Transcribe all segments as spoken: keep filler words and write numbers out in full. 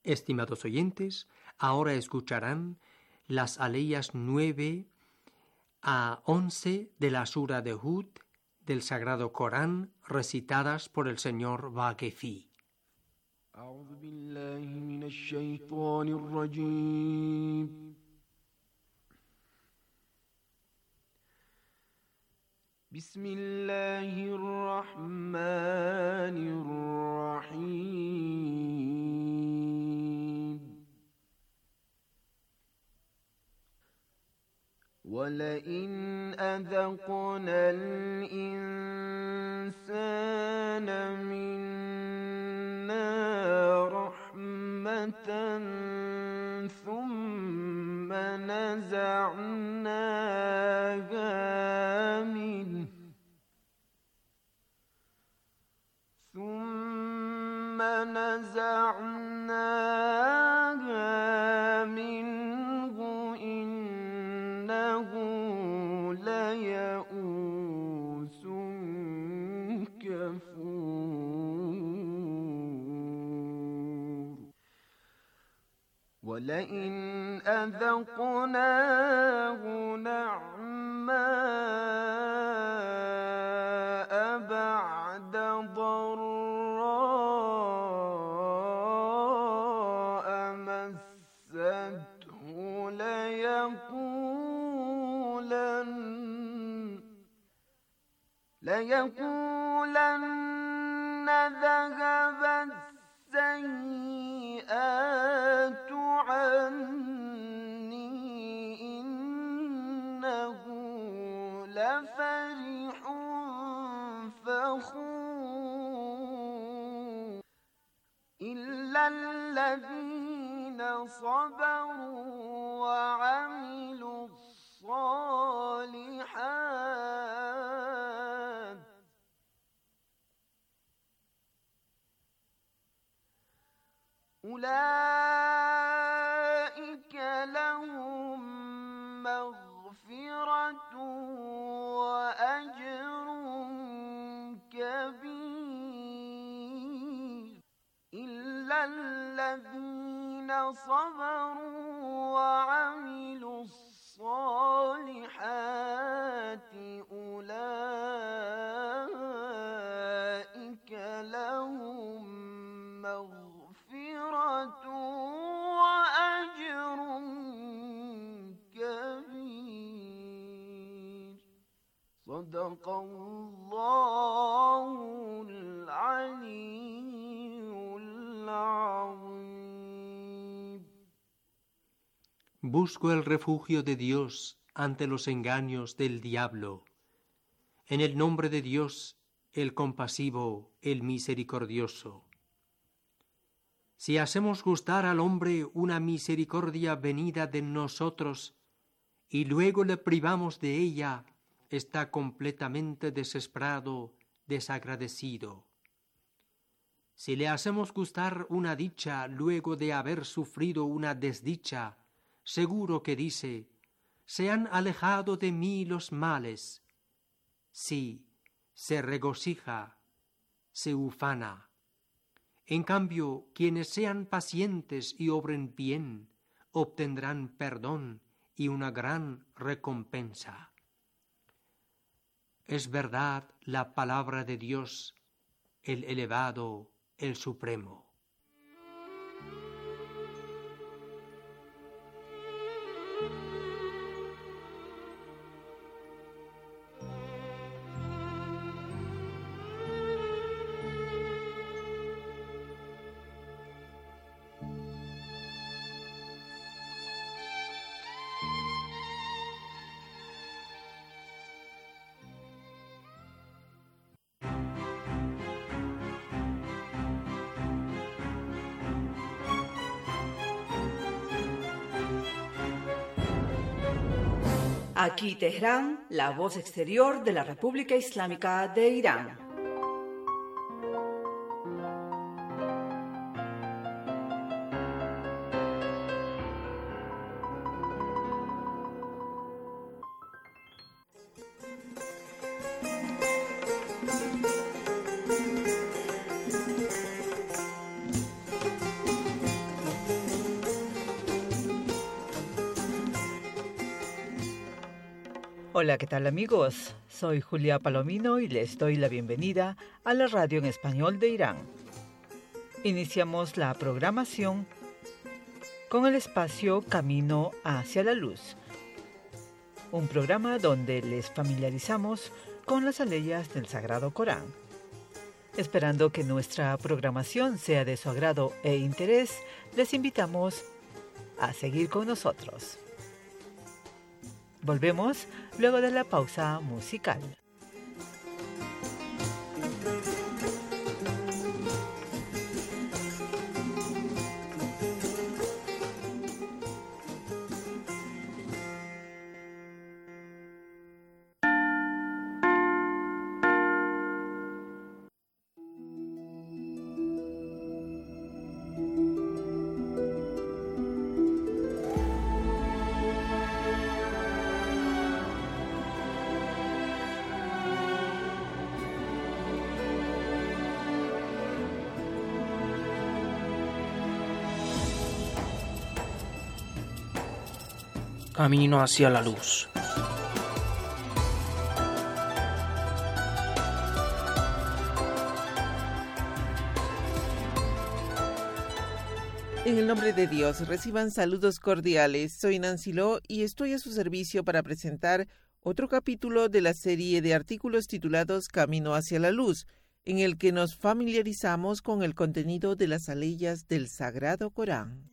Estimados oyentes, ahora escucharán las aleyas nueve a once de la Sura de Hud del Sagrado Corán, recitadas por el señor Vaquefi. أعوذ بالله من الشيطان الرجيم. بسم الله الرحمن الرحيم. ولئن أذقنا الإنسان منا رحمة ثم نزعناها منه ثم نزعناها منه إنه ليئوس كفور. ولئن أذقناه نعماء بعد ضراء مسته ليقولن ليقولن ذهب السيئات عني إنه لفرح فخور. إلا الذين صبروا وعملوا الصالحات أولئك لهم مغفرة وأجر كبير. إلا الذين صبروا وعملوا الصالحات أولئك لهم مغفرة وأجر كبير. صدق الله العلي العظيم. Busco el refugio de Dios ante los engaños del diablo. En el nombre de Dios, el compasivo, el misericordioso. Si hacemos gustar al hombre una misericordia venida de nosotros y luego le privamos de ella, está completamente desesperado, desagradecido. Si le hacemos gustar una dicha luego de haber sufrido una desdicha, seguro que dice: se han alejado de mí los males. Sí, se regocija, se ufana. En cambio, quienes sean pacientes y obren bien, obtendrán perdón y una gran recompensa. Es verdad la palabra de Dios, el elevado, el supremo. Aquí Teherán, la voz exterior de la República Islámica de Irán. Hola, ¿qué tal amigos? Soy Julia Palomino y les doy la bienvenida a la radio en español de Irán. Iniciamos la programación con el espacio Camino hacia la Luz, un programa donde les familiarizamos con las aleyas del Sagrado Corán. Esperando que nuestra programación sea de su agrado e interés, les invitamos a seguir con nosotros. Volvemos luego de la pausa musical. Camino hacia la luz. En el nombre de Dios, reciban saludos cordiales. Soy Nancy Lo y estoy a su servicio para presentar otro capítulo de la serie de artículos titulados Camino hacia la luz, en el que nos familiarizamos con el contenido de las aleyas del Sagrado Corán.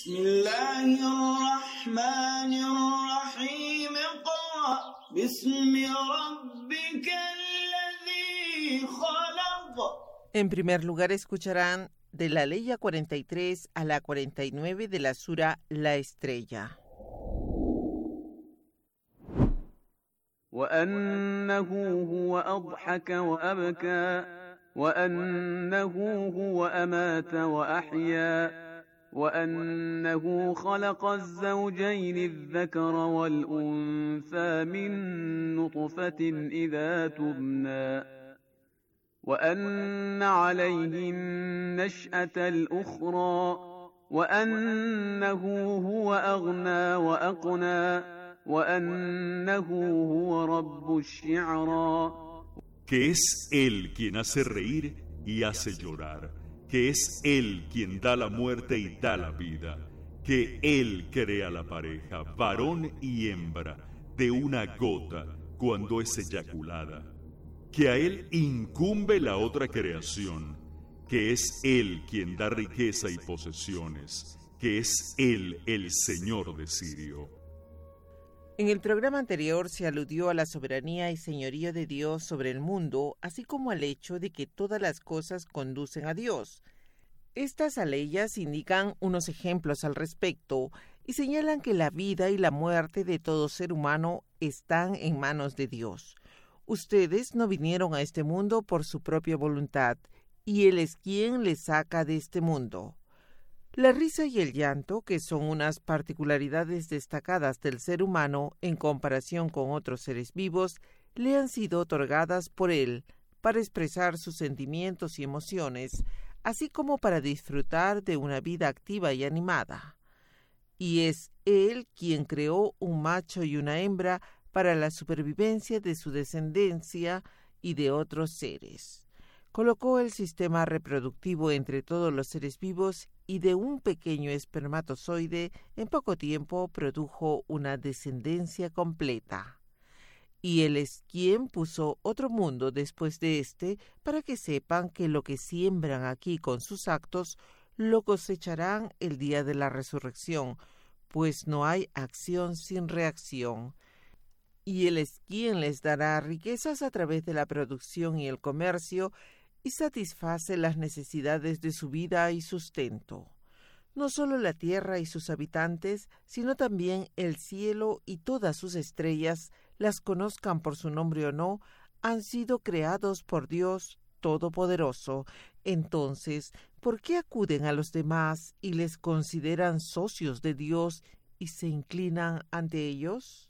En primer lugar, escucharán de la aleya cuarenta y tres a la cuarenta y nueve de la sura La Estrella. وأنه هو أضحك وأبكى وأنه هو أمات وأحيا وأنه خلق الزوجين الذكر والأنثى من نطفة إذا تمنى وأن عليه النشأة الأخرى وأنه هو أغنى وأقنى وأنه هو رب الشعرى. Que es Él quien hace reír y hace llorar, que es Él quien da la muerte y da la vida, que Él crea la pareja, varón y hembra, de una gota cuando es eyaculada, que a Él incumbe la otra creación, que es Él quien da riqueza y posesiones, que es Él el Señor de Sirio. En el programa anterior se aludió a la soberanía y señorío de Dios sobre el mundo, así como al hecho de que todas las cosas conducen a Dios. Estas aleyas indican unos ejemplos al respecto y señalan que la vida y la muerte de todo ser humano están en manos de Dios. Ustedes no vinieron a este mundo por su propia voluntad, y Él es quien les saca de este mundo. La risa y el llanto, que son unas particularidades destacadas del ser humano en comparación con otros seres vivos, le han sido otorgadas por Él para expresar sus sentimientos y emociones, así como para disfrutar de una vida activa y animada. Y es Él quien creó un macho y una hembra para la supervivencia de su descendencia y de otros seres. Colocó el sistema reproductivo entre todos los seres vivos y de un pequeño espermatozoide en poco tiempo produjo una descendencia completa. Y Él es quien puso otro mundo después de este para que sepan que lo que siembran aquí con sus actos lo cosecharán el día de la resurrección, pues no hay acción sin reacción. Y Él es quien les dará riquezas a través de la producción y el comercio y satisface las necesidades de su vida y sustento. No solo la tierra y sus habitantes, sino también el cielo y todas sus estrellas, las conozcan por su nombre o no, han sido creados por Dios Todopoderoso. Entonces, ¿por qué acuden a los demás y les consideran socios de Dios y se inclinan ante ellos?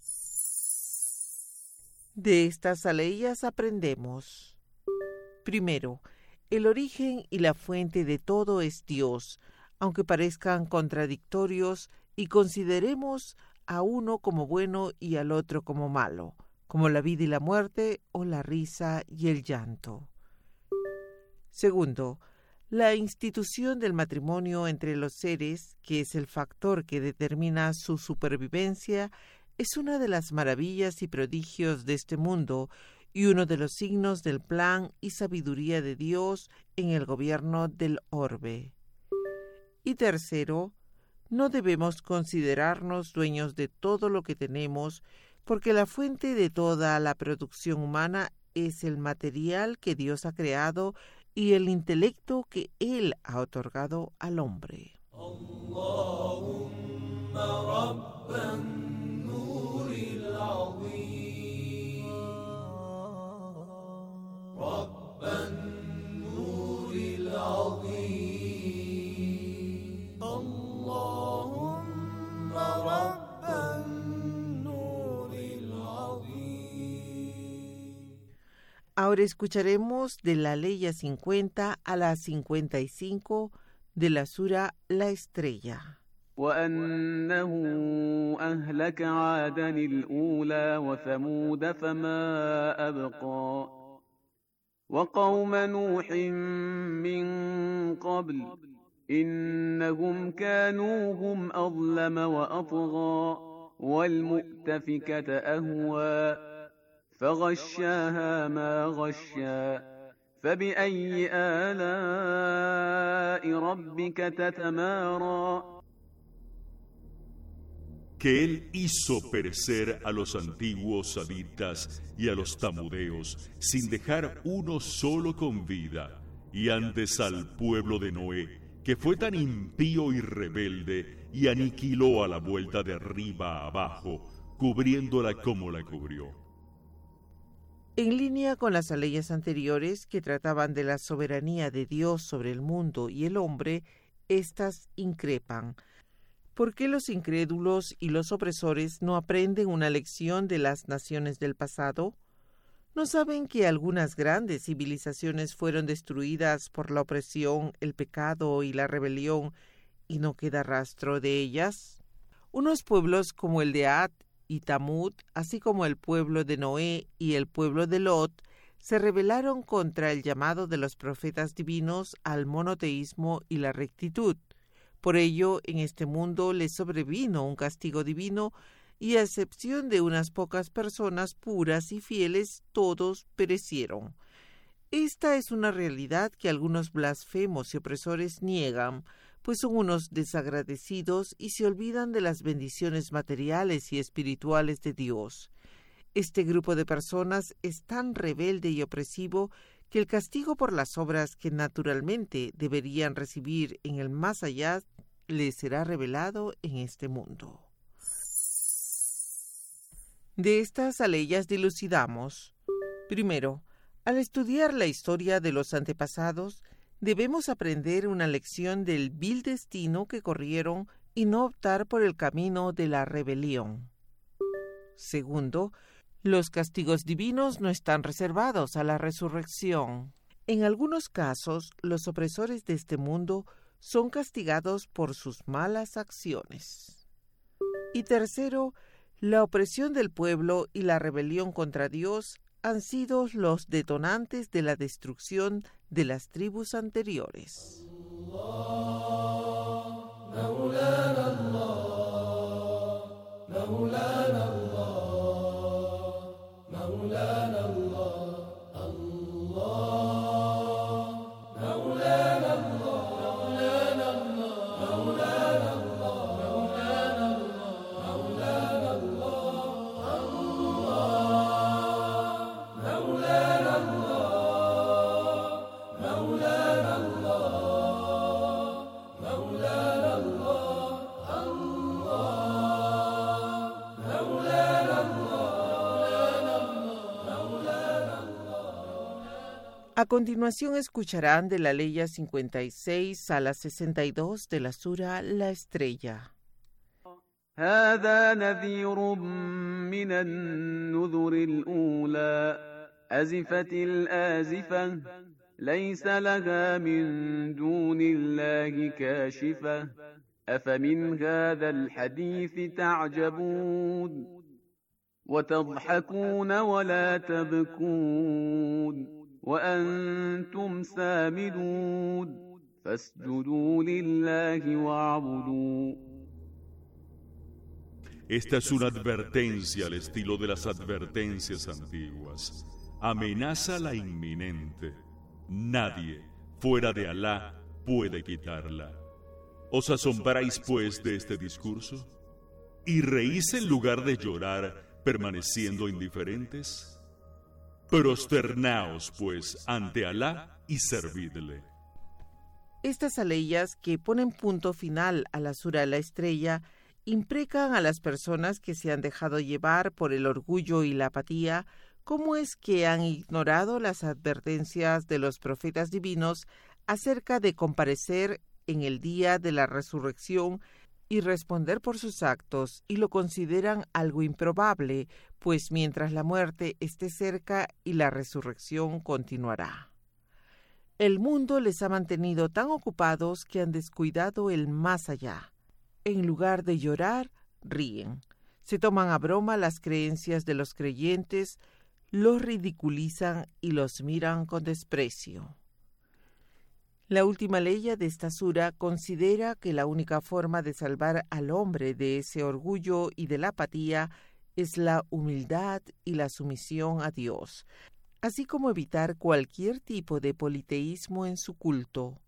De estas aleyas aprendemos. Primero, el origen y la fuente de todo es Dios, aunque parezcan contradictorios y consideremos a uno como bueno y al otro como malo. como la vida y la muerte o la risa y el llanto. Segundo, la institución del matrimonio entre los seres, que es el factor que determina su supervivencia, es una de las maravillas y prodigios de este mundo y uno de los signos del plan y sabiduría de Dios en el gobierno del orbe. Y tercero, no debemos considerarnos dueños de todo lo que tenemos, porque la fuente de toda la producción humana es el material que Dios ha creado y el intelecto que Él ha otorgado al hombre. Ahora escucharemos de la Leya cincuenta a la cincuenta y cinco de la sura La Estrella. وأنه أهلك عادا الأولى وثمود فما أبقى وقوم نوح من قبل إنهم كانوا هم أظلم وأطغى والمؤتفكة أهوى فغشاها ما غشا فبأي آلاء ربك تتمارى. Que él hizo perecer a los antiguos saditas y a los tamudeos, sin dejar uno solo con vida, y antes al pueblo de Noé, que fue tan impío y rebelde, y aniquiló a la vuelta de arriba a abajo, cubriéndola como la cubrió. En línea con las leyes anteriores que trataban de la soberanía de Dios sobre el mundo y el hombre, éstas increpan. ¿Por qué los incrédulos y los opresores no aprenden una lección de las naciones del pasado? ¿No saben que algunas grandes civilizaciones fueron destruidas por la opresión, el pecado y la rebelión y no queda rastro de ellas? Unos pueblos como el de Ad y Tamud, así como el pueblo de Noé y el pueblo de Lot, se rebelaron contra el llamado de los profetas divinos al monoteísmo y la rectitud. Por ello, en este mundo les sobrevino un castigo divino y a excepción de unas pocas personas puras y fieles, todos perecieron. Esta es una realidad que algunos blasfemos y opresores niegan, pues son unos desagradecidos y se olvidan de las bendiciones materiales y espirituales de Dios. Este grupo de personas es tan rebelde y opresivo que el castigo por las obras que naturalmente deberían recibir en el más allá les será revelado en este mundo. De estas aleyas dilucidamos. Primero, al estudiar la historia de los antepasados, debemos aprender una lección del vil destino que corrieron y no optar por el camino de la rebelión. Segundo, los castigos divinos no están reservados a la resurrección. En algunos casos, los opresores de este mundo son castigados por sus malas acciones. Y tercero, la opresión del pueblo y la rebelión contra Dios han sido los detonantes de la destrucción de las tribus anteriores. A continuación escucharán de la Leya cincuenta y seis a la sesenta y dos de la sura La Estrella. هذا نذير من النذر الأولى أزفت الآزفة ليس لها من دون الله كاشفة أفمن هذا الحديث تعجبون وتضحكون ولا تبكون وأنتم سامدون فاسجدوا لله واعبدوا. Esta es una advertencia al estilo de las advertencias antiguas. Amenaza la inminente. Nadie, fuera de Alá, puede quitarla. ¿Os asombráis, pues, de este discurso? ¿Y reís en lugar de llorar, permaneciendo indiferentes? Prosternaos, pues, ante Alá y servidle. Estas aleyas que ponen punto final a la Sura de la Estrella imprecan a las personas que se han dejado llevar por el orgullo y la apatía cómo es que han ignorado las advertencias de los profetas divinos acerca de comparecer en el día de la resurrección y responder por sus actos, y lo consideran algo improbable, pues mientras la muerte esté cerca y la resurrección continuará. El mundo les ha mantenido tan ocupados que han descuidado el más allá. En lugar de llorar, ríen. Se toman a broma las creencias de los creyentes, los ridiculizan y los miran con desprecio. La última ley de esta sura considera que la única forma de salvar al hombre de ese orgullo y de la apatía es la humildad y la sumisión a Dios, así como evitar cualquier tipo de politeísmo en su culto.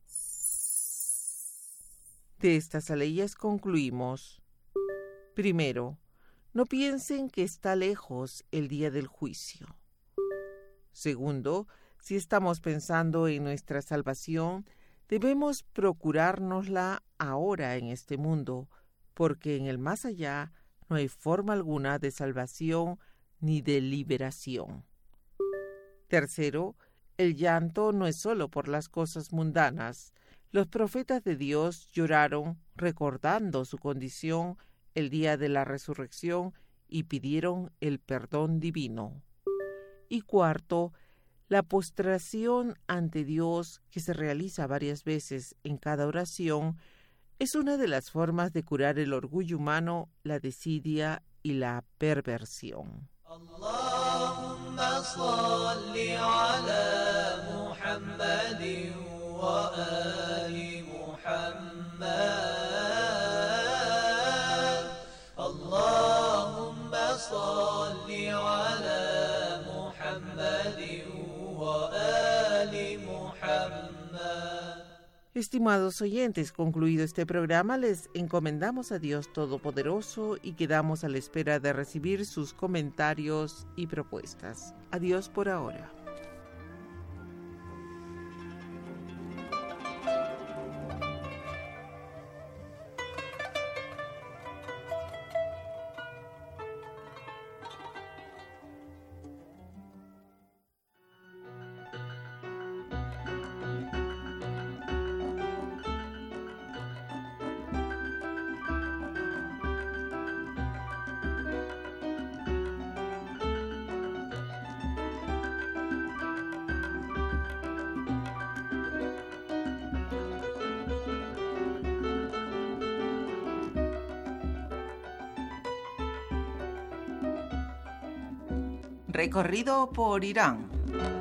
De estas aleyas concluimos: primero, no piensen que está lejos el día del juicio. Segundo, si estamos pensando en nuestra salvación, debemos procurárnosla ahora en este mundo, porque en el más allá no hay forma alguna de salvación ni de liberación. Tercero, el llanto no es solo por las cosas mundanas. Los profetas de Dios lloraron recordando su condición el día de la resurrección y pidieron el perdón divino. Y cuarto, la postración ante Dios, que se realiza varias veces en cada oración, es una de las formas de curar el orgullo humano, la desidia y la perversión. Allahumma salli ala Muhammadin wa ali Muhammad. Allahumma salli ala Muhammadin wa ali Muhammad. Estimados oyentes, concluido este programa, les encomendamos a Dios Todopoderoso y quedamos a la espera de recibir sus comentarios y propuestas. Adiós por ahora. Recorrido por Irán.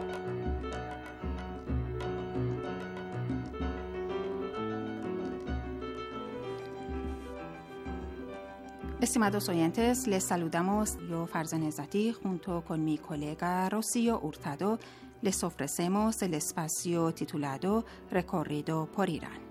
Estimados oyentes, les saludamos. Yo, Farzan Zati, junto con mi colega Rocío Hurtado, les ofrecemos el espacio titulado Recorrido por Irán.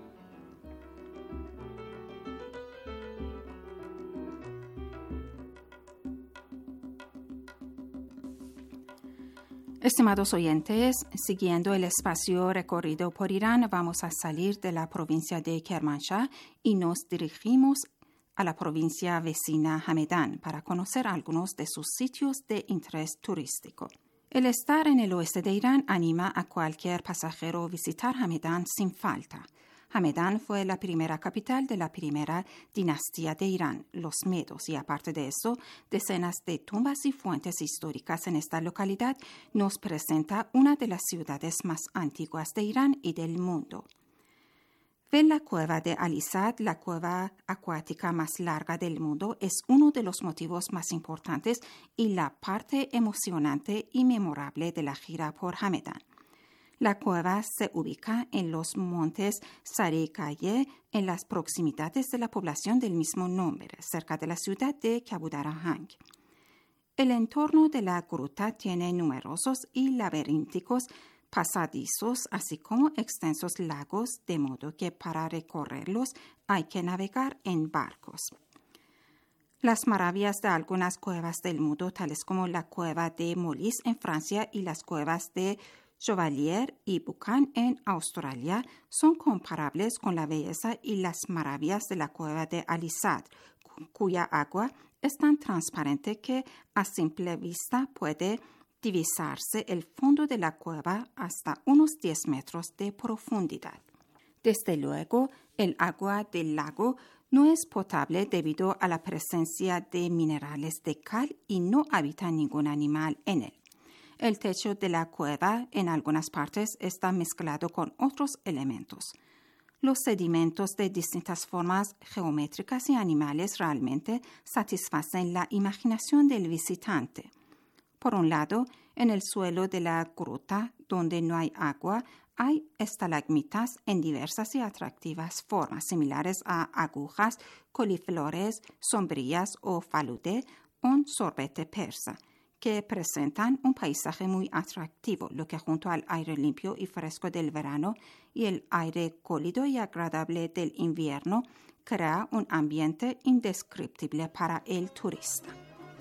Estimados oyentes, siguiendo el espacio recorrido por Irán, vamos a salir de la provincia de Kermanshah y nos dirigimos a la provincia vecina Hamedán para conocer algunos de sus sitios de interés turístico. El estar en el oeste de Irán anima a cualquier pasajero a visitar Hamedán sin falta. Hamedán fue la primera capital de la primera dinastía de Irán, los Medos, y aparte de eso, decenas de tumbas y fuentes históricas en esta localidad nos presenta una de las ciudades más antiguas de Irán y del mundo. En la cueva de Alisat, la cueva acuática más larga del mundo, es uno de los motivos más importantes y la parte emocionante y memorable de la gira por Hamedan. La cueva se ubica en los montes Sarikaye, en las proximidades de la población del mismo nombre, cerca de la ciudad de Kabudarahang. El entorno de la gruta tiene numerosos y laberínticos pasadizos, así como extensos lagos, de modo que para recorrerlos hay que navegar en barcos. Las maravillas de algunas cuevas del mundo, tales como la cueva de Molis en Francia y las cuevas de Chevalier y Buchan en Australia, son comparables con la belleza y las maravillas de la cueva de Alisat, cuya agua es tan transparente que a simple vista puede divisarse el fondo de la cueva hasta unos diez metros de profundidad. Desde luego, el agua del lago no es potable debido a la presencia de minerales de cal y no habita ningún animal en él. El techo de la cueva en algunas partes está mezclado con otros elementos. Los sedimentos de distintas formas geométricas y animales realmente satisfacen la imaginación del visitante. Por un lado, en el suelo de la gruta, donde no hay agua, hay estalagmitas en diversas y atractivas formas, similares a agujas, coliflores, sombrillas o falude, un sorbete persa, que presentan un paisaje muy atractivo, lo que junto al aire limpio y fresco del verano y el aire cálido y agradable del invierno, crea un ambiente indescriptible para el turista.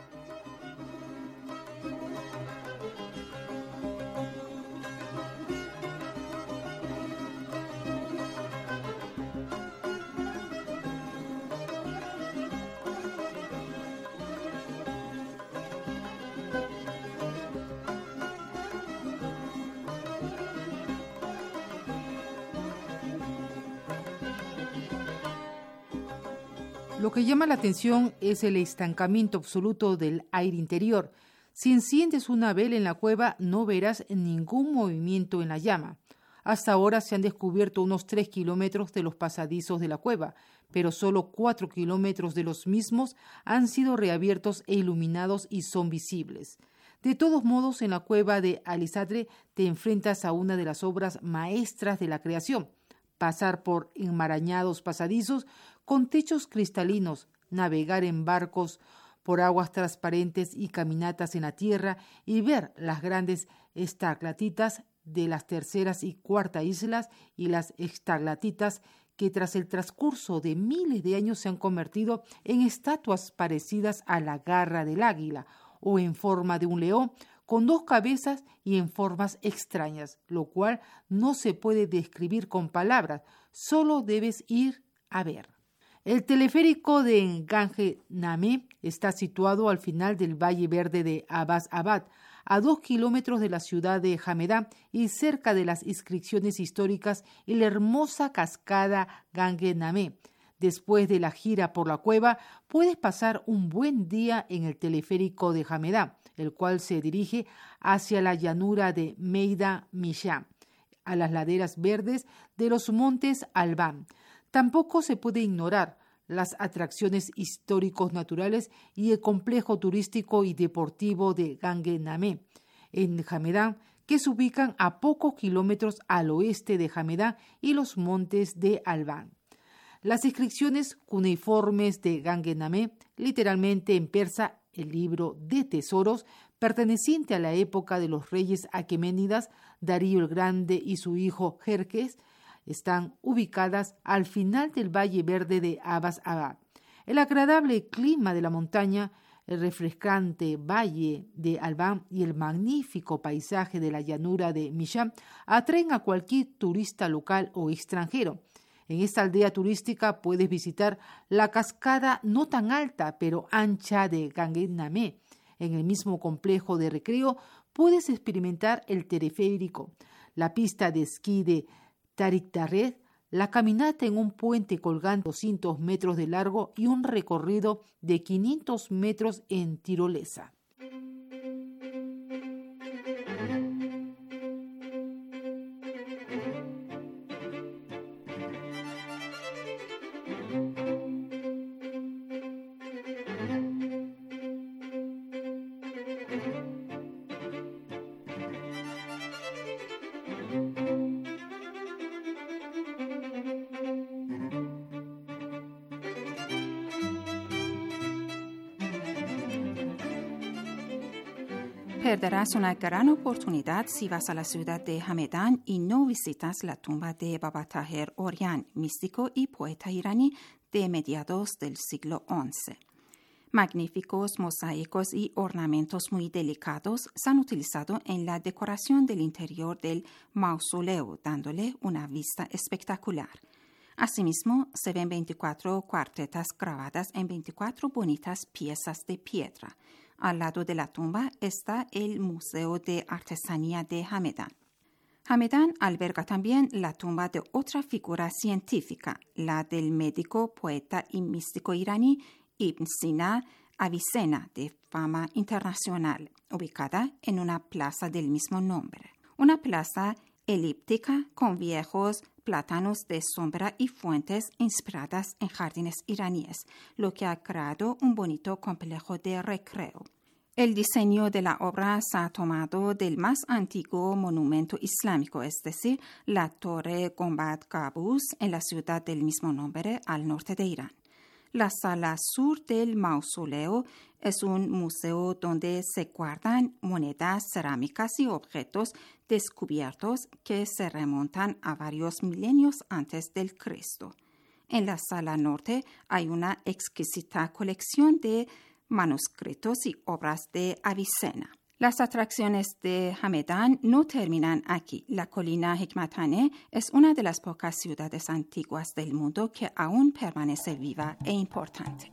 Lo que llama la atención es el estancamiento absoluto del aire interior. Si enciendes una vela en la cueva, no verás ningún movimiento en la llama. Hasta ahora se han descubierto unos tres kilómetros de los pasadizos de la cueva, pero solo cuatro kilómetros de los mismos han sido reabiertos e iluminados y son visibles. De todos modos, en la cueva de Alisatre te enfrentas a una de las obras maestras de la creación. Pasar por enmarañados pasadizos con techos cristalinos, navegar en barcos por aguas transparentes y caminatas en la tierra y ver las grandes estalactitas de las terceras y cuarta islas y las estalactitas que tras el transcurso de miles de años se han convertido en estatuas parecidas a la garra del águila o en forma de un león con dos cabezas y en formas extrañas, lo cual no se puede describir con palabras, solo debes ir a ver. El teleférico de Gange Nameh está situado al final del Valle Verde de Abbas Abad, a dos kilómetros de la ciudad de Hamedan y cerca de las inscripciones históricas y la hermosa cascada Gange Nameh. Después de la gira por la cueva, puedes pasar un buen día en el teleférico de Hamedan, el cual se dirige hacia la llanura de Meida Misham, a las laderas verdes de los montes Alban. Tampoco se puede ignorar las atracciones históricos naturales y el complejo turístico y deportivo de Gange Nameh, en Hamedan, que se ubican a pocos kilómetros al oeste de Hamedan y los montes de Alban. Las inscripciones cuneiformes de Gange Nameh, literalmente en persa el libro de tesoros, perteneciente a la época de los reyes aqueménidas, Darío el Grande y su hijo Jerjes, están ubicadas al final del Valle Verde de Abbas Abad. El agradable clima de la montaña, el refrescante valle de Alban y el magnífico paisaje de la llanura de Misham atraen a cualquier turista local o extranjero. En esta aldea turística puedes visitar la cascada no tan alta pero ancha de Gange Nameh. En el mismo complejo de recreo puedes experimentar el teleférico, la pista de esquí de Tarik Darred, la caminata en un puente colgante de doscientos metros de largo y un recorrido de quinientos metros en tirolesa. Perderás una gran oportunidad si vas a la ciudad de Hamedan y no visitas la tumba de Baba Taher Orjan, místico y poeta iraní de mediados del siglo once. Magníficos mosaicos y ornamentos muy delicados se han utilizado en la decoración del interior del mausoleo, dándole una vista espectacular. Asimismo, se ven veinticuatro cuartetas grabadas en veinticuatro bonitas piezas de piedra. Al lado de la tumba está el Museo de Artesanía de Hamedan. Hamedan alberga también la tumba de otra figura científica, la del médico, poeta y místico iraní Ibn Sina Avicenna, de fama internacional, ubicada en una plaza del mismo nombre. Una plaza elíptica con viejos plátanos de sombra y fuentes inspiradas en jardines iraníes, lo que ha creado un bonito complejo de recreo. El diseño de la obra se ha tomado del más antiguo monumento islámico, es decir, la Torre Gombad Qabus en la ciudad del mismo nombre al norte de Irán. La sala sur del mausoleo es un museo donde se guardan monedas, cerámicas y objetos descubiertos que se remontan a varios milenios antes del Cristo. En la sala norte hay una exquisita colección de manuscritos y obras de Avicenna. Las atracciones de Hamedan no terminan aquí. La colina Hikmatane es una de las pocas ciudades antiguas del mundo que aún permanece viva e importante.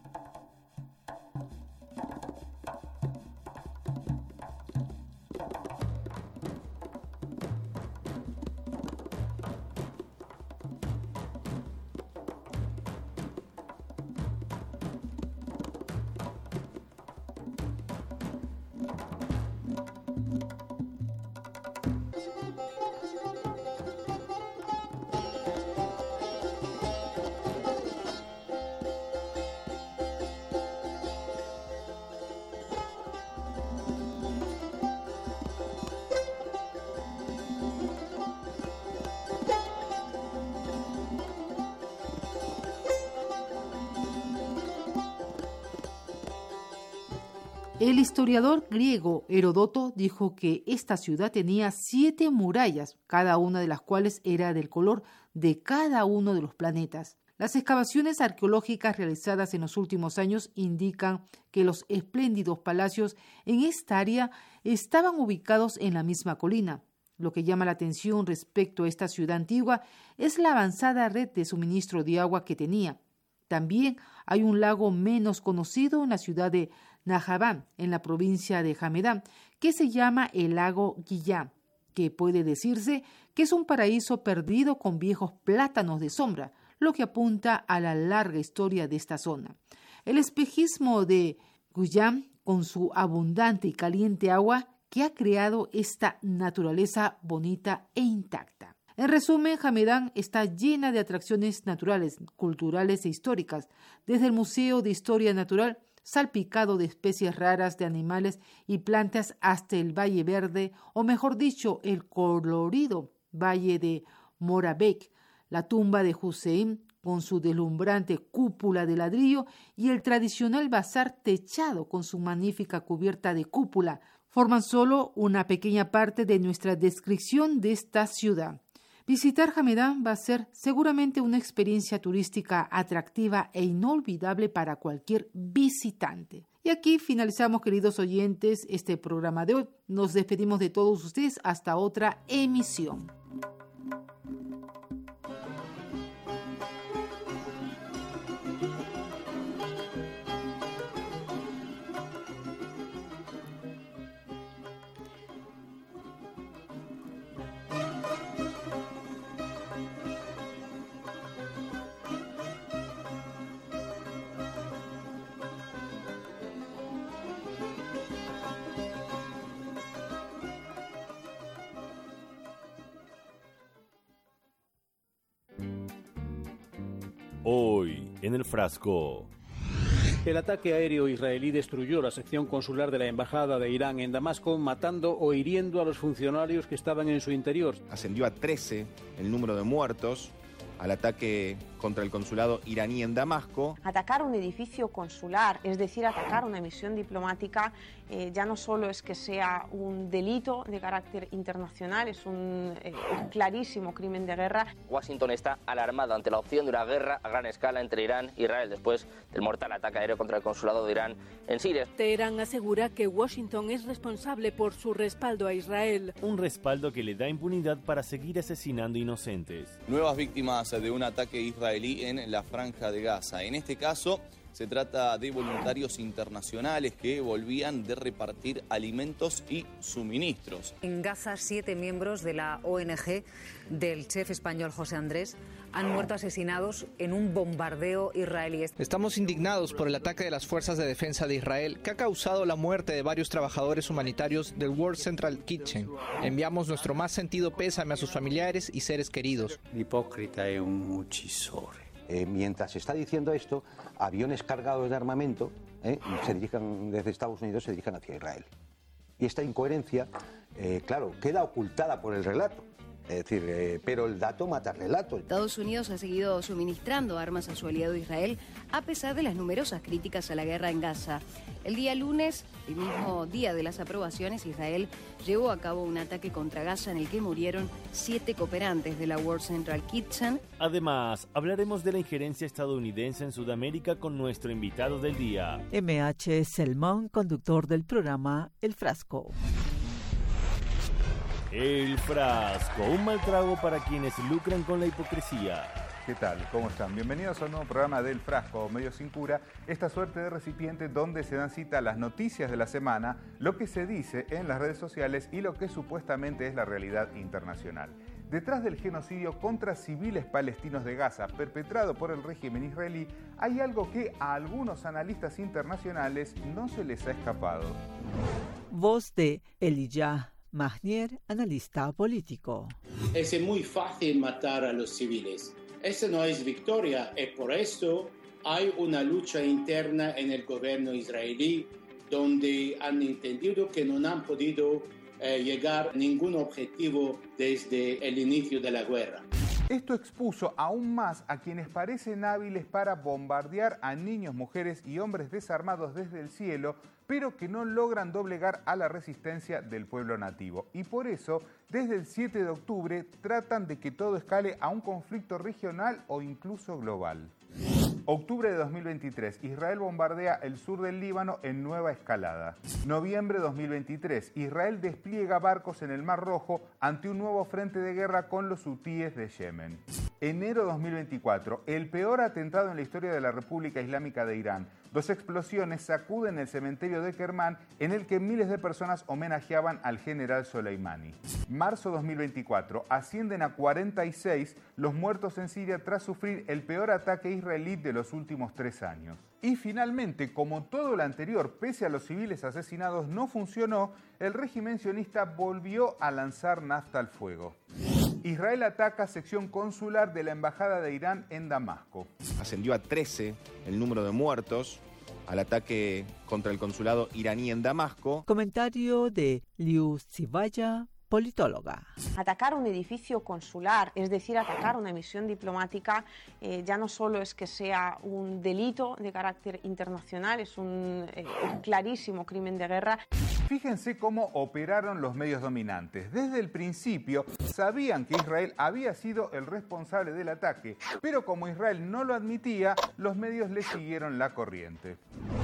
El historiador griego Heródoto dijo que esta ciudad tenía siete murallas, cada una de las cuales era del color de cada uno de los planetas. Las excavaciones arqueológicas realizadas en los últimos años indican que los espléndidos palacios en esta área estaban ubicados en la misma colina. Lo que llama la atención respecto a esta ciudad antigua es la avanzada red de suministro de agua que tenía. También hay un lago menos conocido en la ciudad de Najavan, en la provincia de Hamedan, que se llama el lago Guillá, que puede decirse que es un paraíso perdido con viejos plátanos de sombra, lo que apunta a la larga historia de esta zona. El espejismo de Guillá, con su abundante y caliente agua, que ha creado esta naturaleza bonita e intacta. En resumen, Hamedan está llena de atracciones naturales, culturales e históricas, desde el Museo de Historia Natural, salpicado de especies raras de animales y plantas, hasta el Valle Verde, o mejor dicho, el colorido Valle de Moravec, la tumba de Hussein con su deslumbrante cúpula de ladrillo y el tradicional bazar techado con su magnífica cubierta de cúpula, forman solo una pequeña parte de nuestra descripción de esta ciudad. Visitar Hamedan va a ser seguramente una experiencia turística atractiva e inolvidable para cualquier visitante. Y aquí finalizamos, queridos oyentes, este programa de hoy. Nos despedimos de todos ustedes hasta otra emisión. Hoy en el frasco. El ataque aéreo israelí destruyó la sección consular de la Embajada de Irán en Damasco, matando o hiriendo a los funcionarios que estaban en su interior. Ascendió a trece el número de muertos al ataque contra el consulado iraní en Damasco. Atacar un edificio consular, es decir, atacar una misión diplomática, eh, ya no solo es que sea un delito de carácter internacional, es un eh, clarísimo crimen de guerra. Washington está alarmada ante la opción de una guerra a gran escala entre Irán e Israel después del mortal ataque aéreo contra el consulado de Irán en Siria. Teherán asegura que Washington es responsable por su respaldo a Israel. Un respaldo que le da impunidad para seguir asesinando inocentes. Nuevas víctimas de un ataque israelí en la Franja de Gaza. En este caso se trata de voluntarios internacionales que volvían de repartir alimentos y suministros. En Gaza, siete miembros de la O N G del chef español José Andrés han muerto asesinados en un bombardeo israelí. Estamos indignados por el ataque de las fuerzas de defensa de Israel que ha causado la muerte de varios trabajadores humanitarios del World Central Kitchen. Enviamos nuestro más sentido pésame a sus familiares y seres queridos. L'ipócrita es un uccisore. Eh, mientras se está diciendo esto, aviones cargados de armamento eh, se dirigen desde Estados Unidos, se dirigen hacia Israel. Y esta incoherencia, eh, claro, queda ocultada por el relato. Es decir, eh, pero el dato mata el relato. Estados Unidos ha seguido suministrando armas a su aliado Israel a pesar de las numerosas críticas a la guerra en Gaza. El día lunes, el mismo día de las aprobaciones, Israel llevó a cabo un ataque contra Gaza en el que murieron siete cooperantes de la World Central Kitchen. Además, hablaremos de la injerencia estadounidense en Sudamérica con nuestro invitado del día. M H Selmón, conductor del programa El Frasco. El Frasco, un mal trago para quienes lucran con la hipocresía. ¿Qué tal? ¿Cómo están? Bienvenidos a un nuevo programa del Frasco, medio sin cura, esta suerte de recipiente donde se dan cita las noticias de la semana, lo que se dice en las redes sociales y lo que supuestamente es la realidad internacional. Detrás del genocidio contra civiles palestinos de Gaza perpetrado por el régimen israelí, hay algo que a algunos analistas internacionales no se les ha escapado. Voz de Elijah Mahnier, analista político. Es muy fácil matar a los civiles. Esa no es victoria y por eso hay una lucha interna en el gobierno israelí donde han entendido que no han podido eh, llegar a ningún objetivo desde el inicio de la guerra. Esto expuso aún más a quienes parecen hábiles para bombardear a niños, mujeres y hombres desarmados desde el cielo, pero que no logran doblegar a la resistencia del pueblo nativo. Y por eso, desde el siete de octubre, tratan de que todo escale a un conflicto regional o incluso global. Octubre de dos mil veintitrés, Israel bombardea el sur del Líbano en nueva escalada. Noviembre de dos mil veintitrés, Israel despliega barcos en el Mar Rojo ante un nuevo frente de guerra con los hutíes de Yemen. Enero de dos mil veinticuatro, el peor atentado en la historia de la República Islámica de Irán. Dos explosiones sacuden el cementerio de Kermán en el que miles de personas homenajeaban al general Soleimani. Marzo de dos mil veinticuatro, ascienden a cuarenta y seis los muertos en Siria tras sufrir el peor ataque israelí de los últimos tres años. Y finalmente, como todo lo anterior, pese a los civiles asesinados no funcionó, el régimen sionista volvió a lanzar nafta al fuego. Israel ataca sección consular de la Embajada de Irán en Damasco. Ascendió a trece el número de muertos al ataque contra el consulado iraní en Damasco. Comentario de Liu Zibaya, politóloga. Atacar un edificio consular, es decir, atacar una misión diplomática, eh, ya no solo es que sea un delito de carácter internacional, es un eh, clarísimo crimen de guerra. Fíjense cómo operaron los medios dominantes. Desde el principio sabían que Israel había sido el responsable del ataque, pero como Israel no lo admitía, los medios le siguieron la corriente.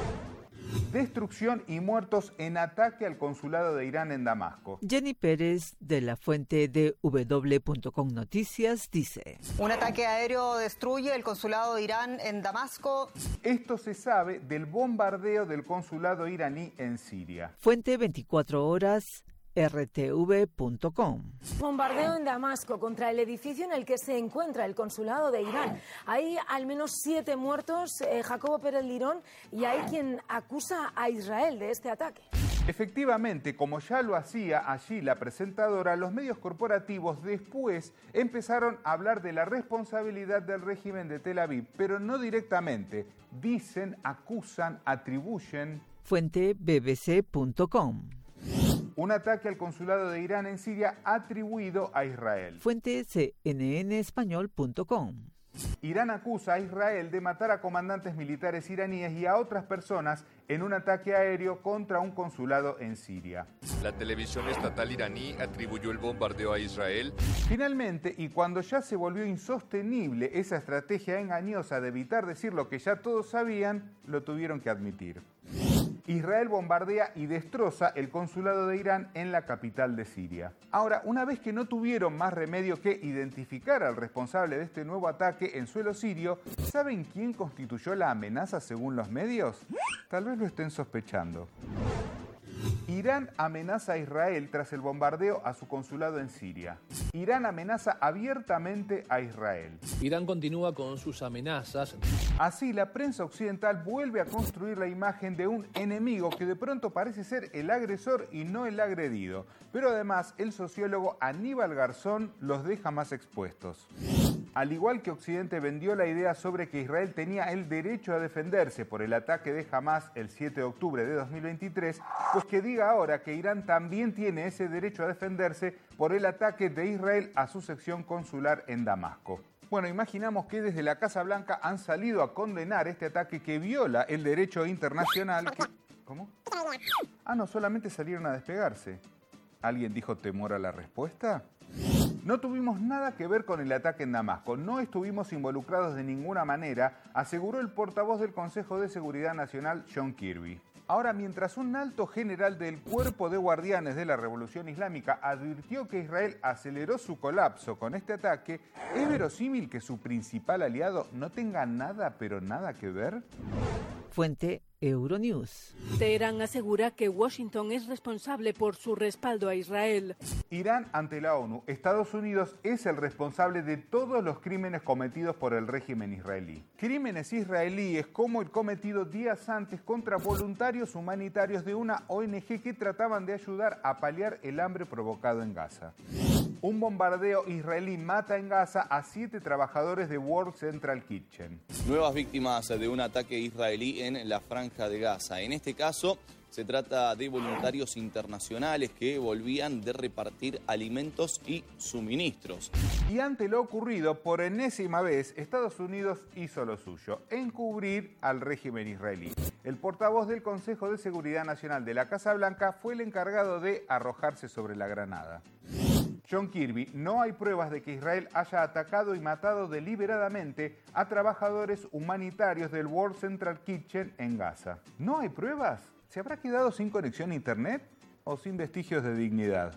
Destrucción y muertos en ataque al consulado de Irán en Damasco. Jenny Pérez, de la fuente de w w w punto com Noticias, dice: un ataque aéreo destruye el consulado de Irán en Damasco. Esto se sabe del bombardeo del consulado iraní en Siria. Fuente veinticuatro horas, r t v punto com. Bombardeo en Damasco contra el edificio en el que se encuentra el consulado de Irán. Hay al menos siete muertos, eh, Jacobo Pérez Lirón, y hay quien acusa a Israel de este ataque. Efectivamente, como ya lo hacía allí la presentadora, los medios corporativos después empezaron a hablar de la responsabilidad del régimen de Tel Aviv, pero no directamente. Dicen, acusan, atribuyen. Fuente b b c punto com. Un ataque al consulado de Irán en Siria atribuido a Israel. Fuente C N N español punto com. Irán acusa a Israel de matar a comandantes militares iraníes y a otras personas en un ataque aéreo contra un consulado en Siria. La televisión estatal iraní atribuyó el bombardeo a Israel. Finalmente, y cuando ya se volvió insostenible esa estrategia engañosa de evitar decir lo que ya todos sabían, lo tuvieron que admitir. Israel bombardea y destroza el consulado de Irán en la capital de Siria. Ahora, una vez que no tuvieron más remedio que identificar al responsable de este nuevo ataque en suelo sirio, ¿saben quién constituyó la amenaza según los medios? Tal vez lo estén sospechando. Irán amenaza a Israel tras el bombardeo a su consulado en Siria. Irán amenaza abiertamente a Israel. Irán continúa con sus amenazas. Así, la prensa occidental vuelve a construir la imagen de un enemigo que de pronto parece ser el agresor y no el agredido. Pero además, el sociólogo Aníbal Garzón los deja más expuestos. Al igual que Occidente vendió la idea sobre que Israel tenía el derecho a defenderse por el ataque de Hamás el siete de octubre de dos mil veintitrés, pues que diga ahora que Irán también tiene ese derecho a defenderse por el ataque de Israel a su sección consular en Damasco. Bueno, imaginamos que desde la Casa Blanca han salido a condenar este ataque que viola el derecho internacional. Que... ¿Cómo? Ah, no, solamente salieron a despegarse. ¿Alguien dijo temor a la respuesta? No tuvimos nada que ver con el ataque en Damasco, no estuvimos involucrados de ninguna manera, aseguró el portavoz del Consejo de Seguridad Nacional, John Kirby. Ahora, mientras un alto general del Cuerpo de Guardianes de la Revolución Islámica advirtió que Israel aceleró su colapso con este ataque, ¿es verosímil que su principal aliado no tenga nada, pero nada que ver? Fuente Euronews. Teherán asegura que Washington es responsable por su respaldo a Israel. Irán ante la ONU. Estados Unidos es el responsable de todos los crímenes cometidos por el régimen israelí. Crímenes israelíes como el cometido días antes contra voluntarios humanitarios de una O N G que trataban de ayudar a paliar el hambre provocado en Gaza. Un bombardeo israelí mata en Gaza a siete trabajadores de World Central Kitchen. Nuevas víctimas de un ataque israelí en la Franja de Gaza. En este caso, se trata de voluntarios internacionales que volvían de repartir alimentos y suministros. Y ante lo ocurrido, por enésima vez, Estados Unidos hizo lo suyo, encubrir al régimen israelí. El portavoz del Consejo de Seguridad Nacional de la Casa Blanca fue el encargado de arrojarse sobre la granada. John Kirby, no hay pruebas de que Israel haya atacado y matado deliberadamente a trabajadores humanitarios del World Central Kitchen en Gaza. ¿No hay pruebas? ¿Se habrá quedado sin conexión a internet o sin vestigios de dignidad?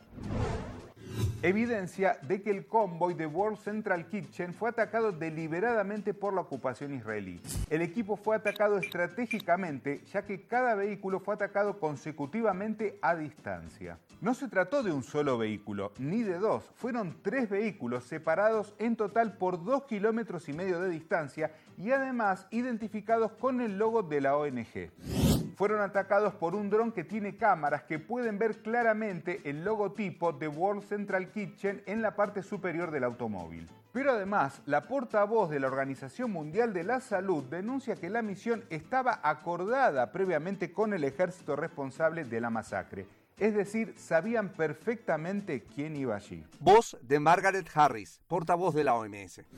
Evidencia de que el convoy de World Central Kitchen fue atacado deliberadamente por la ocupación israelí. El equipo fue atacado estratégicamente, ya que cada vehículo fue atacado consecutivamente a distancia. No se trató de un solo vehículo, ni de dos. Fueron tres vehículos separados en total por dos kilómetros y medio de distancia y además identificados con el logo de la O N G. Fueron atacados por un dron que tiene cámaras que pueden ver claramente el logotipo de World Central Kitchen en la parte superior del automóvil. Pero además, la portavoz de la Organización Mundial de la Salud denuncia que la misión estaba acordada previamente con el ejército responsable de la masacre. Es decir, sabían perfectamente quién iba allí. Voz de Margaret Harris, portavoz de la O M S.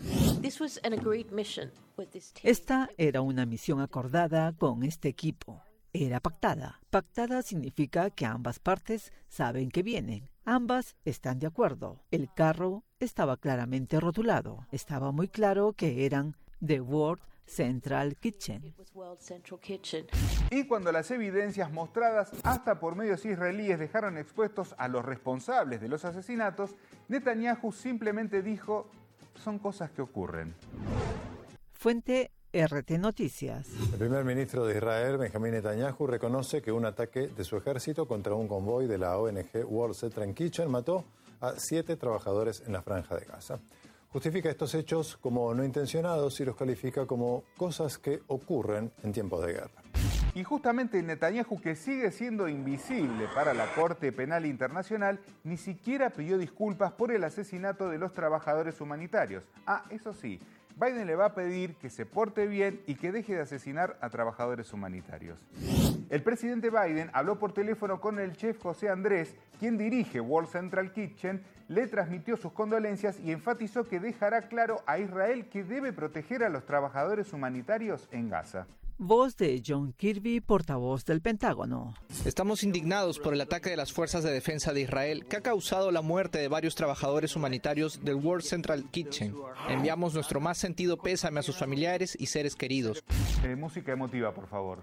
Esta era una misión acordada con este equipo. Era pactada. Pactada significa que ambas partes saben que vienen. Ambas están de acuerdo. El carro estaba claramente rotulado. Estaba muy claro que eran The World Central Kitchen. Y cuando las evidencias mostradas hasta por medios israelíes dejaron expuestos a los responsables de los asesinatos, Netanyahu simplemente dijo, son cosas que ocurren. Fuente R T Noticias. El primer ministro de Israel, Benjamín Netanyahu, reconoce que un ataque de su ejército contra un convoy de la O N G World Central Kitchen mató a siete trabajadores en la Franja de Gaza. Justifica estos hechos como no intencionados y los califica como cosas que ocurren en tiempos de guerra. Y justamente Netanyahu, que sigue siendo invisible para la Corte Penal Internacional, ni siquiera pidió disculpas por el asesinato de los trabajadores humanitarios. Ah, eso sí, Biden le va a pedir que se porte bien y que deje de asesinar a trabajadores humanitarios. El presidente Biden habló por teléfono con el chef José Andrés, quien dirige World Central Kitchen, le transmitió sus condolencias y enfatizó que dejará claro a Israel que debe proteger a los trabajadores humanitarios en Gaza. Voz de John Kirby, portavoz del Pentágono. Estamos indignados por el ataque de las fuerzas de defensa de Israel que ha causado la muerte de varios trabajadores humanitarios del World Central Kitchen. Enviamos nuestro más sentido pésame a sus familiares y seres queridos. Eh, música emotiva, por favor.